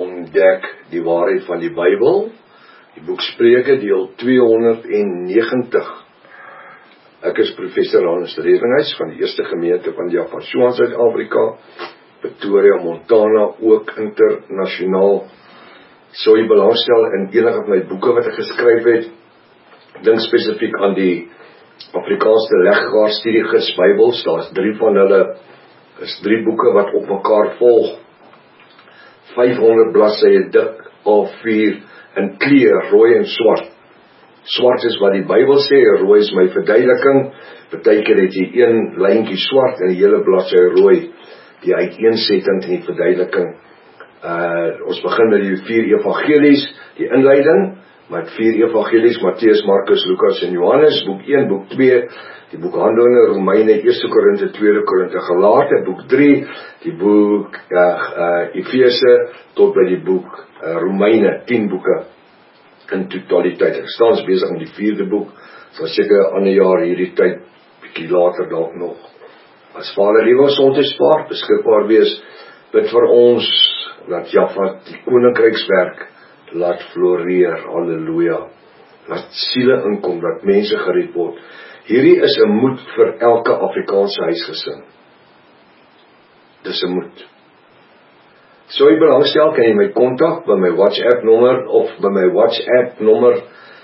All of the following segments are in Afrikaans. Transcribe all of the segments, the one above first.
ontdek die waarheid van die Bybel. Die boek Spreuke deel 290. Ek is professor Hannes Redinghuis van die eerste gemeente van Jaffa in Suid-Afrika, Pretoria, Montana, ook internasionaal. Sou jy belangstel in enige van my boeke wat ek geskryf het, dink spesifiek aan die Afrikaanse leggaar studiegids Bybels, daar is 3 van hulle, is 3 boeke wat op mekaar volg, 500 bladsye dik, A4, in kleur, rooi en swart. Swart is wat die Bybel sê, rooi is my verduideliking, partykeer het jy 1 lyntjie swart en die hele bladsy rooi, die uiteensetting en die verduideliking. Ons begin met die 4 evangelies, die inleiding, met 4 evangelies, Matteus, Markus, Lukas en Johannes, boek 1, boek 2, die boek Handelinge, Romeine, 1 Korinte, 2 Korinte, Galate, boek 3, die boek Efese, tot by die boek Romeine, 10 boeke in totaliteit. Ek staan besig met die 4de boek, sal seker 'n ander jaar hierdie tyd, bietjie later dalk nog. As Vader liewe ons ontspaar, beskikbaar wees, bid vir ons, dat Jaffa die koninkrykswerk laat floreer, halleluja, laat siele inkom, dat mense gered word. Hierdie is 'n moed vir elke Afrikaanse huisgesin. Dis 'n moed. Sou jy belangstel, kan jy my kontak by my WhatsApp nommer, of by my WhatsApp nommer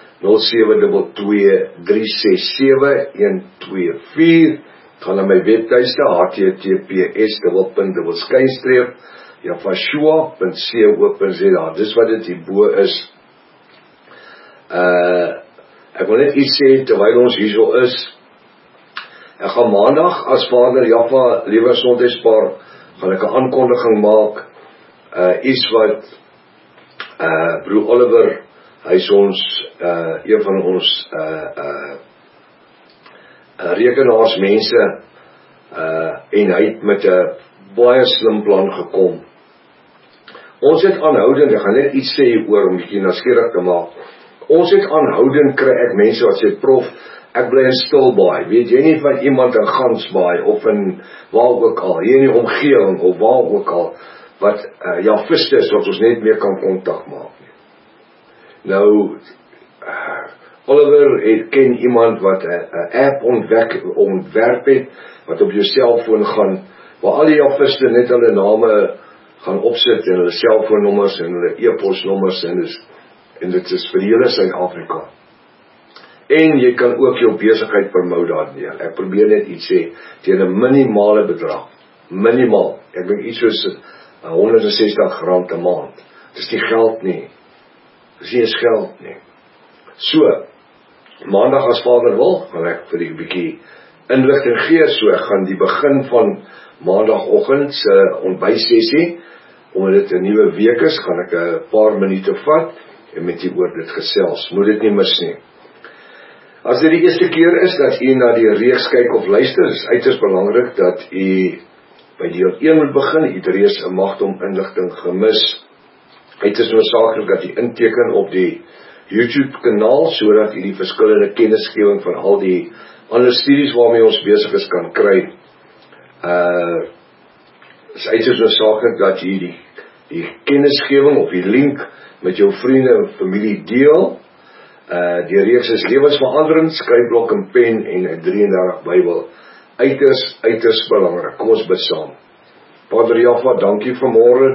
0723671124, gaan na my webtuiste, https:// Jaffa.co.za, dis wat dit hierbo is. Ek wil net iets sê, terwyl ons hierso is, ek gaan maandag, as Vader Jaffa liewe sondagspaar, gaan ek 'n aankondiging maak, iets wat, broer Oliver, hy is ons, een van ons, rekenaarsmense, en hy het met 'n baie slim plan gekom. Ons het aanhoudend, ek gaan net iets sê hieroor, om bietjie nuuskierig te maak, ons het aanhoudend, kry ek mense wat sê, prof, ek bly in Stilbaai, weet jy nie van iemand in Gansbaai, of in waar ook al, hier in die omgewing, of waar ook al, wat Jaffiste is, wat ons net meer kan kontak maak. Nou, Oliver ken iemand wat 'n app ontwerp het, wat op jou selfoon gaan, waar al die Jaffiste net hulle name gaan opsit, en hulle selfoonnommers, en hulle e-posnommers, en dit is vir hele Suid-Afrika. En jy kan ook jou besigheid promote daardeur. Ek probeer net iets sê, teen 'n minimale bedrag, minimaal, ek dink iets soos R160 'n maand, dis nie geld nie, dis nie eens geld nie. So, maandag as Vader wil, gaan ek vir die bietjie inligting gee, so ek gaan die begin van maandagoggend se ontbytsessie, omdat dit 'n nuwe week is, gaan ek 'n paar minute vat, en met u oor dit gesels, moet dit nie mis nie. As dit die eerste keer is, dat u na die reeks kyk of luister, is uiters belangrik, dat u by deel 1 moet begin, u het reeds 'n magdom inligting gemis. Het is noodsaaklik dat u inteken op die YouTube kanaal, sodat u die verskillende kennisgewing van al die ander studies waarmee ons besig is kan kry. Is uiters noodsaaklik dat u die kennisgewing of die link met jou vriende en familie deel. Die reeks is lewensveranderend, skryfblok en pen en 'n 33 Bybel. Uiters belangrik. Kom ons bid saam. Vader Jaffa, dankie vanmôre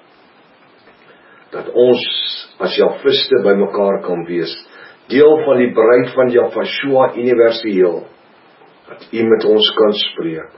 dat ons as Jaffiste by mekaar kan wees. Deel van die bruid van Jaffa universeel, dat u met ons kan spreek.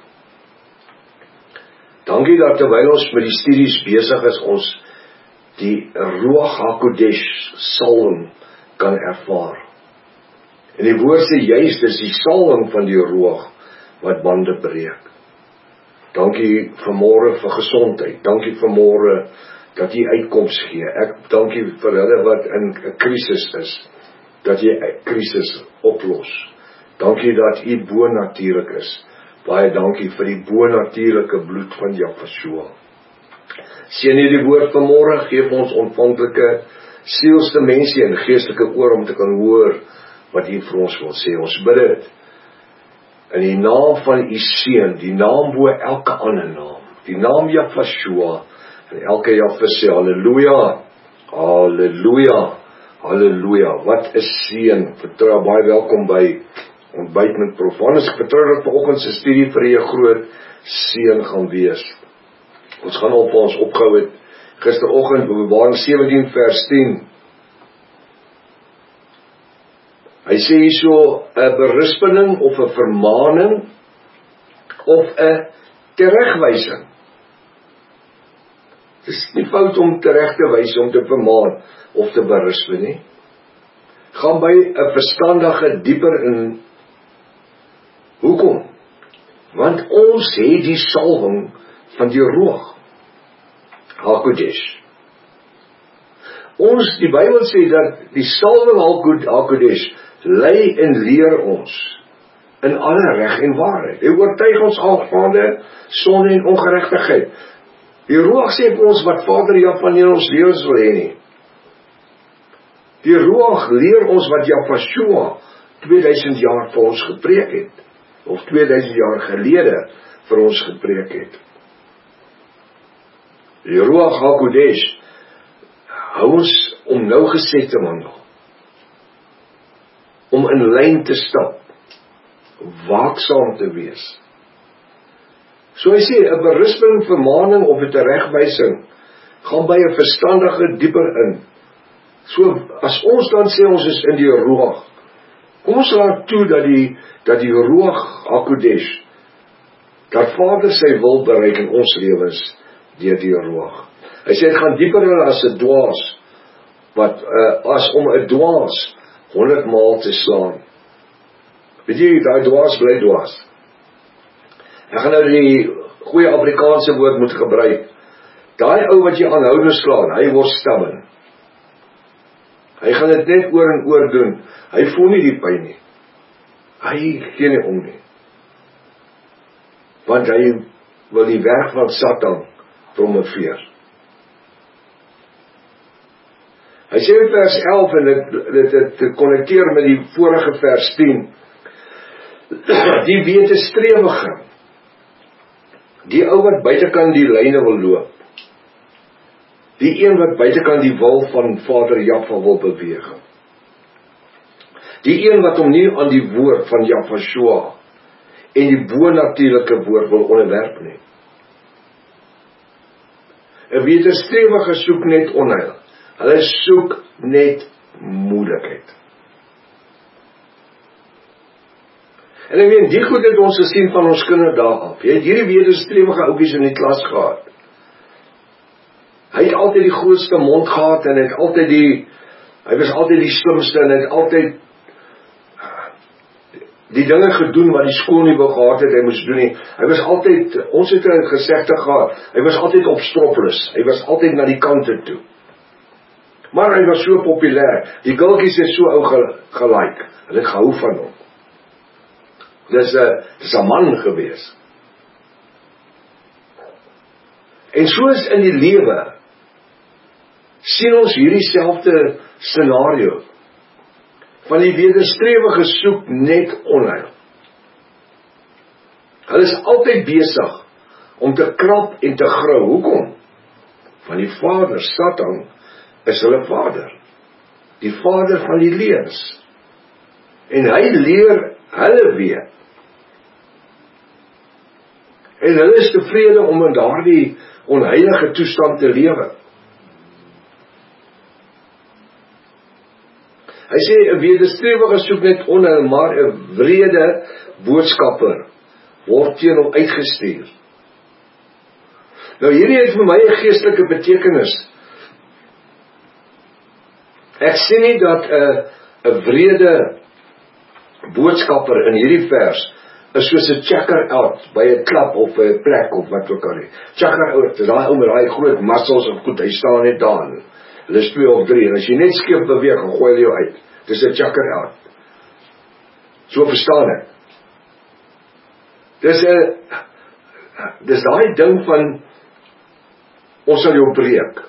Dankie dat terwyl ons met die studies besig is, ons die Ruach HaKodesh salwing kan ervaar. En die woord sê juist, dis die salwing van die Ruach wat bande breek. Dankie vanmôre vir gesondheid. Dankie vanmôre dat jy uitkoms gee. Ek dankie vir hulle wat in 'n krisis is, dat jy 'n krisis oplos. Dankie dat u bonatuurlik is. Baie dankie vir die bonatuurlike bloed van Jaffa. Seën hierdie woord vanmôre, gee ons ontvanklike sielsdimensie en geestelike oor om te kan hoor wat u vir ons wil sê. Ons bid dit in die naam van u seun, die naam bo elke ander naam, die naam Jaffa, En elke Jaffa sê, halleluja, halleluja, halleluja, wat is seën. Vertrou, baie welkom by Ontbyt met Prof. Hannes, ek vertrou dat vanoggend se studie vir jou groot seën gaan wees. Ons gaan op ons opgehou het gisteroggend, Openbaring 17 vers 10. Hy sê hierso 'n berispeling of 'n vermaaning of 'n teregwysing. Dit is nie fout om tereg te wys, om te vermaan of te berisp nie. Gaan by 'n verstandige dieper in. Hoekom? Want ons het die salwing van die Ruach HaKodesh. Die Bybel sê dat die salwing HaKodesh lei en leer ons in alle reg en waarheid. Hy oortuig ons aangaande sonde en ongeregtigheid. Die Ruach sê vir ons wat Vader Jahwe in ons lewens wil hê nie. Die Ruach leer ons wat Jahwe 2000 jaar vir ons gepreek het, of 2000 jaar gelede vir ons gepreek het. Die Ruach HaKodesh hou ons om nougeset te wandel, om in lyn te stap, waaksaam te wees. So hy sê, 'n berisping, vermaaning of 'n teregwysing gaan by 'n verstandige dieper in. So as ons dan sê ons is in die Ruach, kom ons laat toe dat die Ruach HaKodesh, dat Vader sy wil bereik in ons lewens deur die Ruach. Hy sê dit gaan dieper as 'n dwaas, as om 'n dwaas 100 maal te slaan. Weet jy, daai dwaas bly dwaas. Ek gaan nou die goeie Afrikaanse woord moet gebruik. Daai ou wat jy aanhoudend slaan, hy word stubborn. Hy gaan dit net oor en oor doen. Hy voel nie die pyn nie. Hy gee nie om nie. Want hy wil die werk van Satan promoveer. Hy sê in vers 11, en dit connecteer met die vorige vers 10, die wederstrewige, die ou wat buitekant die lyne wil loop, die een wat buitekant die wil van Vader Jahwe wil beweeg, die een wat hom nie aan die woord van Jahwe en die bonatuurlike woord wil onderwerp nie. 'n wederstrewige soek net onheil. Hulle soek net moeilikheid. En ek weet, die goed het ons gesien van ons kinderdae af. Jy het hierdie wederstrewige oupies in die klas gehad. Hy het altyd die grootste mond gehad en hy was altyd die slimste en het altyd die dinge gedoen wat die skool nie wou gehad het, hy moes doen nie. Hy was altyd, ons het 'n gesegde gehad, hy was altyd op stroplus, hy was altyd na die kante toe. Maar hy was so populêr, die gultjies het so ou gelike, hulle het gehou van hom. Dis 'n man gewees. En soos in die lewe, sien ons hierdie selfde scenario, van die wederstrewige soek net onheil. Hulle is altyd besig om te krap en te grou. Hoekom? Van die vader, Satan, is hulle vader. Die vader van die leuns. En hy leer hulle weer. En hulle is tevrede om in daardie onheilige toestand te lewe. Hy sê, 'n wederstrewige soek net onheil, maar 'n wrede boodskapper word teen hom uitgestuur. Nou hierdie het vir my 'n geestelike betekenis. Ek sê nie dat 'n wrede boodskapper in hierdie vers is soos 'n checker out by 'n klub of 'n plek of wat ook al nie. Checker out, daai ou met daai groot muscles en goed, hy staan net daar. Hulle is 2 of 3 en as jy net skiep beweeg, dan gooi hulle jou uit. Dis 'n checker out. So verstaan ek. Dis daai ding van ons sal jou breek.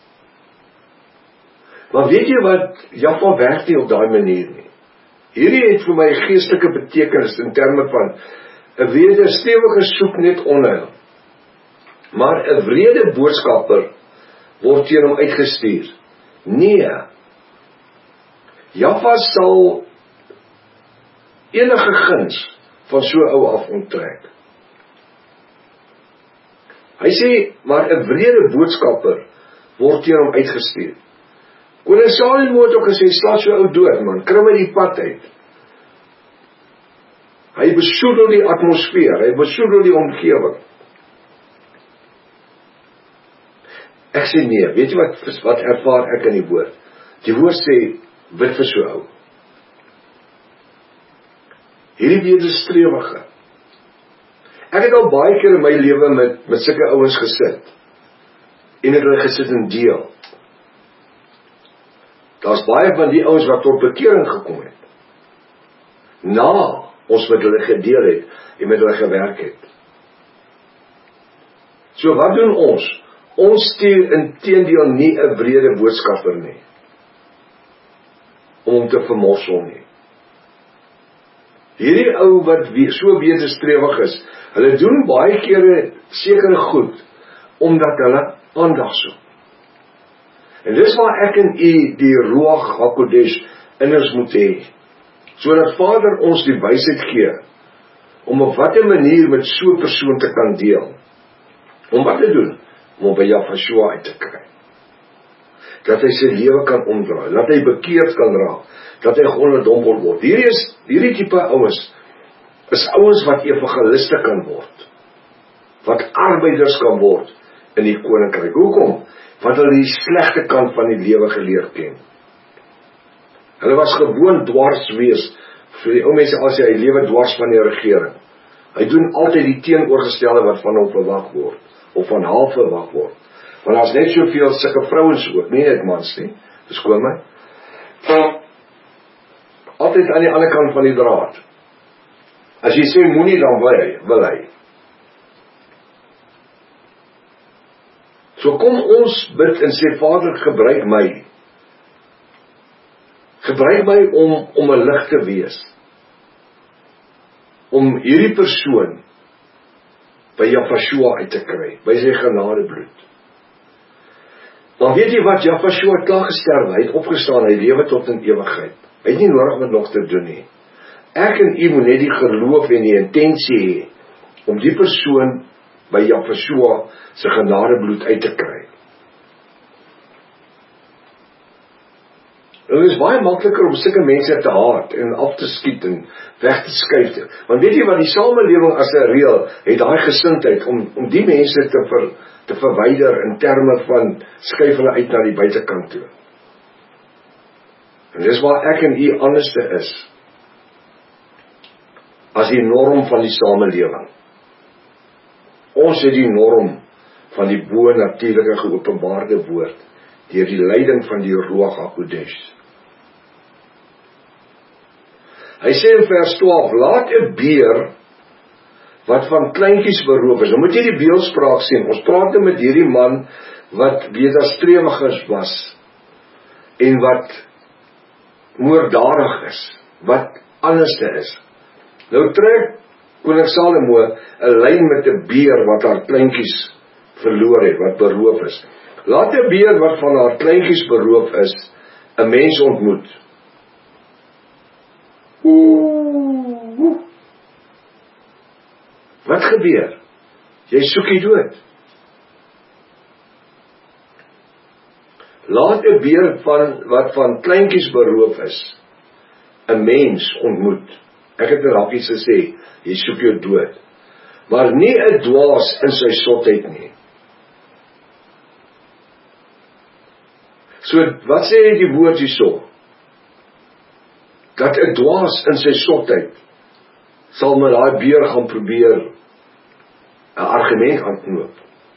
Maar weet jy wat, Jahwe werk nie op daai manier nie. Hierdie het vir my geestelike betekenis in terme van 'n wederstrewige soek net onheil. Maar 'n wrede boodskapper word teen hom uitgestuur. Nee, Jaffa sal enige guns van so ou af onttrek. Hy sê, maar 'n wrede boodskapper word teen hom uitgestuur. Koning Salomo het ook gesê, sla so ou dood man, kry my die pad uit. Hy besoedel die atmosfeer, hy besoedel die omgewing. Ek sê nee, weet jy wat ervaar ek in die woord? Die woord sê, bid vir so ou. Hierdie wederstrewige. Ek het al baie keer in my lewe met sulke ouens gesit. En het hulle gesit en deel. Daar's baie van die ouens wat tot bekering gekom het. Na ons met hulle gedeel het en met hulle gewerk het. So wat doen ons? Ons stuur inteendeel nie 'n wrede boodskapper nie. Om hom te vermorsel nie. Hierdie ou wat so wederstrewig is, hulle doen baie kere sekere goed, omdat hulle aandag soek. En dis waar ek en u die Ruach HaKodesh in ons moet hê, sodat Vader ons die wysheid gee, om op watter manier met so 'n persoon te kan deel. Om wat te doen? Om hom by Jafashua uit te kry. Dat hy sy lewe kan omdraai, dat hy bekeerd kan raak, dat hy geonderdompel word. Hierdie tipe ouens, is ouens wat evangeliste kan word, wat arbeiders kan word in die koninkryk. Hoekom? Want hulle die slegte kant van die lewe geleer ken. Hulle was gewoon dwars wees, vir die ou mense as hy lewe dwars van die regering. Hy doen altyd die teenoorgestelde wat van hom verwag word, of van haar verwag word. Want daar's net soveel sulke vrouens ook, nie net mans nie, verskoon my. Altyd aan die ander kant van die draad. As jy sê moenie, dan wil hy. So kom ons bid en sê, Vader, gebruik my. Gebruik my om 'n lig te wees. Om hierdie persoon by Jafashua uit te kry, by sy genadebloed. Maar weet jy wat, Jafashua het klaar gesterf, hy het opgestaan, hy lewe tot in ewigheid. Hy het nie nodig om nog te doen nie. Ek en u moet net die geloof en die intensie hê, om die persoon by Jafashua sy genadebloed uit te kry. En dit is baie makliker om sulke mense te haat en af te skiet en weg te skuif. Want weet jy wat, die samelewing as 'n reël het daai gesindheid om die mense te verwyder in terme van skuif hulle uit na die buitekant toe. En dis waar ek en u anderste is as die norm van die samelewing. Ons het die norm van die bo-natuurlike geopenbaarde woord deur die leiding van die Ruach HaKodesh. Hy sê in vers 12, laat 'n beer wat van kleintjies beroof is. Nou moet jy die beeldspraak sien. Ons praat met hierdie man wat wederstrewig was en wat moorddadig is, wat anderste is. Nou trek koning Salomo 'n lyn met 'n beer wat haar kleintjies verloor het, wat beroof is. Laat 'n beer wat van haar kleintjies beroof is, 'n mens ontmoet. Wat gebeur? Jy soek die dood. Laat 'n beer wat van kleintjies beroof is, 'n mens ontmoet. Ek het nou raak iets gesê, jy soek jou dood. Maar nie 'n dwaas in sy sotheid nie. So, wat sê die woord hierso? Dat 'n dwaas in sy sotheid sal met daai beer gaan probeer 'n argument aanknoop.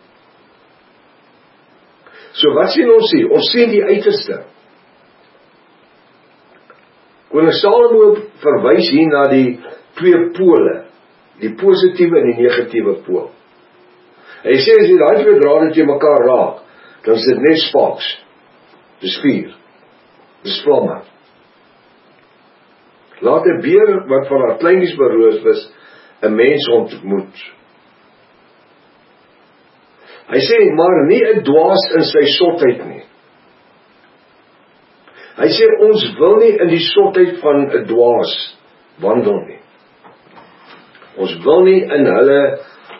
So wat sien ons hier? Ons sien die uiterste. Koning Salomo verwys hier na die twee pole, die positiewe en die negatiewe pool. Hy sê as jy daai twee drade teen mekaar raak, dan is dit net sparks. Dis vuur. Dis vlamme. Laat 'n beer wat van haar kleintjies beroof is, 'n mens ontmoet. Hy sê, maar nie 'n dwaas in sy sotheid nie. Hy sê, ons wil nie in die sotheid van 'n dwaas wandel nie. Ons wil nie in hulle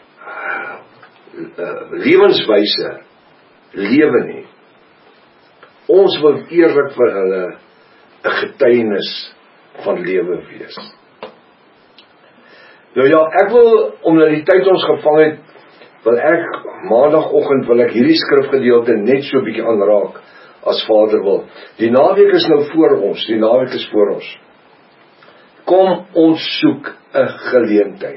lewenswyse lewe nie. Ons wil eerlik vir hulle 'n getuienis van lewe wees. Nou ja, ek wil, omdat die tyd ons gevang het, wil ek maandagoggend wil ek hierdie skrifgedeelte net so 'n bietjie aanraak as Vader wil. Die naweek is nou voor ons, die naweek is voor ons. Kom ons soek 'n geleentheid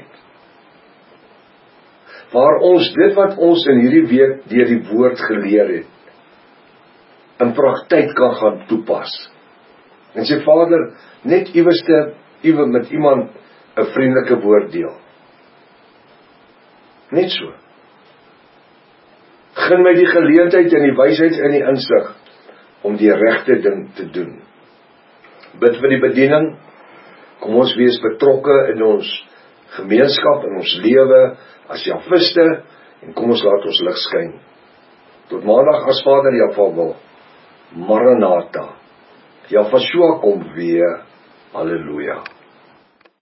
waar ons dit wat ons in hierdie week deur die woord geleer het, in praktyk kan gaan toepas. En sê Vader, net iewers met iemand 'n vriendelike woord deel. Net so. Gun my die geleentheid en die wysheid en die insig om die regte ding te doen. Bid vir die bediening. Kom ons wees betrokke in ons gemeenskap, in ons lewe as Javiste, en kom ons laat ons lig skyn. Tot maandag as Vader Java wil. Maranatha. Javashua kom weer. Halleluja.